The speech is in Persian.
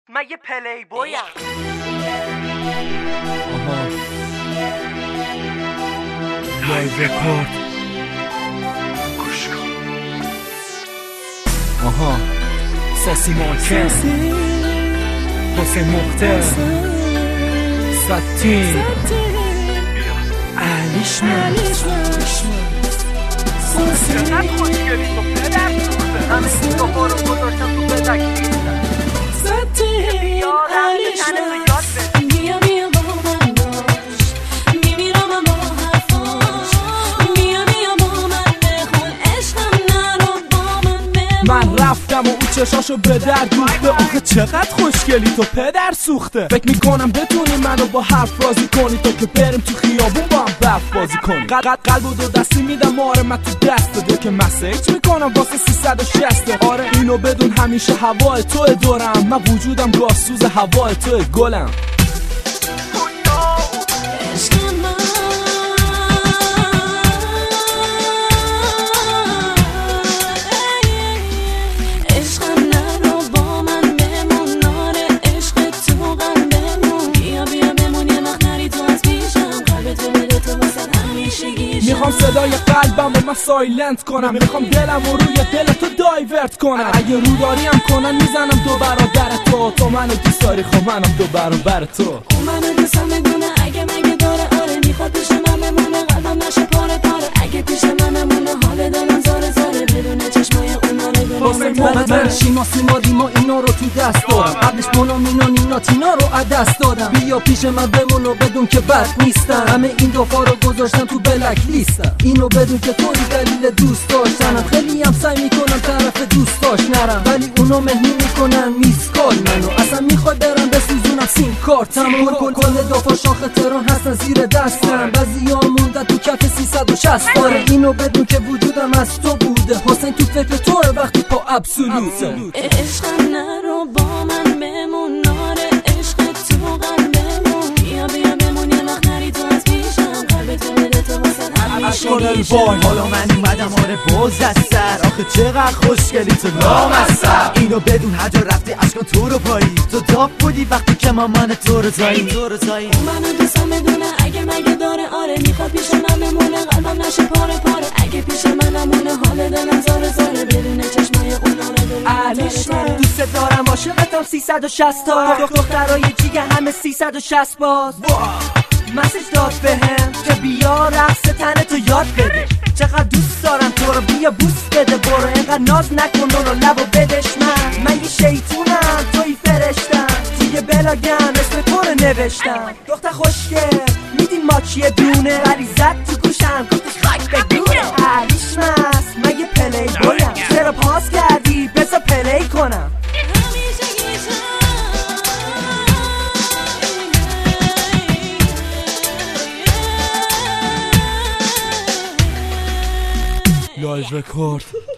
من یه پلی بویم. لایو رکورد. آها ساسی مارکن، حسین مختار، ستین، علیشمن. چقدر خوشگلی تو پدر سوخته، همه این دفعه رو گذاشتم تو بدک نیستم. یاد همه تنه رو یاد بده. بیا بیا با من باش، میمیرم با حرفاش. بیا بیا با من بخون، عشقم نرو با من بمون. من رفتم و اون چشاشو به در دوخته. آخه چقدر خوشگلی تو پدر سوخته. فکر میکنم بتونی منو با حرف بازی کنی، تو که بریم تو خیابون با هم برف بازی کنی. قلب و دو دستی میدم آره من تو دست دو که مسیج میکنم واسه 360. آره اینو بدون همیشه هوای توی دورم، من وجودم گازسوز هوای توی گلم. میخوام صدای قلبم رو من سایلنت کنم، میخوام دلم رو روی دل تو دایورت کنم. اگه رو داریم کنن میزنم دو برابر تو، تو منو دوست داری خب منم دو برابر تو. اون منو دوستم بدونه اگه مگه داره، آره میخواد پیش من بمونه قلبم نشه پاره پاره. اگه پیش منمونه حال دلم زاره زاره، بدونه چشمای اونا رو ببینه. من شیما سیما ریما اینا رو تو دست دارم، قبلش مونا مینا نینا تینا رو از دست دادم. بیا پیش من بمون و بدون که بد نیستم، همه این دفعه رو گذاشتم تو بلک لیستم. اینو بدون که توی دلیل دوست داشتنم، خیلی هم سعی میکنم طرف دوست داشت نرم، ولی اونا مهمون میکنن میسکال منو. اصلا میخواد برم بسوزونم سیم کارتم. کل دفعه شاخ تهران هستن زیر دستم، بعضی ها موندن تو کف 360. آره اینو بدون که وجودم از تو بوده، حسین تو فکر توه وقتی پا ابسولوته. عشقم نرو با من بمون، آره عشق تو قلبمون. بیا بیا بمون یه وقت نری تو از پیشم، قلبتو بده تو واسه همیشه گیشم. حالا من اومدم آره باز از سر، آخه چقدر خوشگلی تو لامصب. اینو بدون هر جا رفتی اشکان تو رو پایی، تو داغ بودی وقتی که من تو رو زایی. منو دوستم بدونه اگه مگه داره، آره میخواد پیش من بمونه قلبم نشه پاره پاره. اگه پیش منمونه حال دلم زاره زاره، بدونه چشمای اونا رو ببینه. دوست دارم عاشقتم 360 تا، دخترای جیگه همه 360 باز. مسیج داد بهم که بیا رقص تنه تو یاد بده، چقدر دوست دارم تو رو بیا بوس بده. برو اینقدر ناز نکن رو لبو بدش. من یه شیطونم توی فرشتم، توی بلاگم اسم تو رو نوشتم. دختر خوشگل میدین ما چیه دونه، ولی زد تو گوشم گفتش خاک بدونه. علیش مست من یه پلی بویم، چرا پاس کردی بذار پلی کنم. لایو رکورد.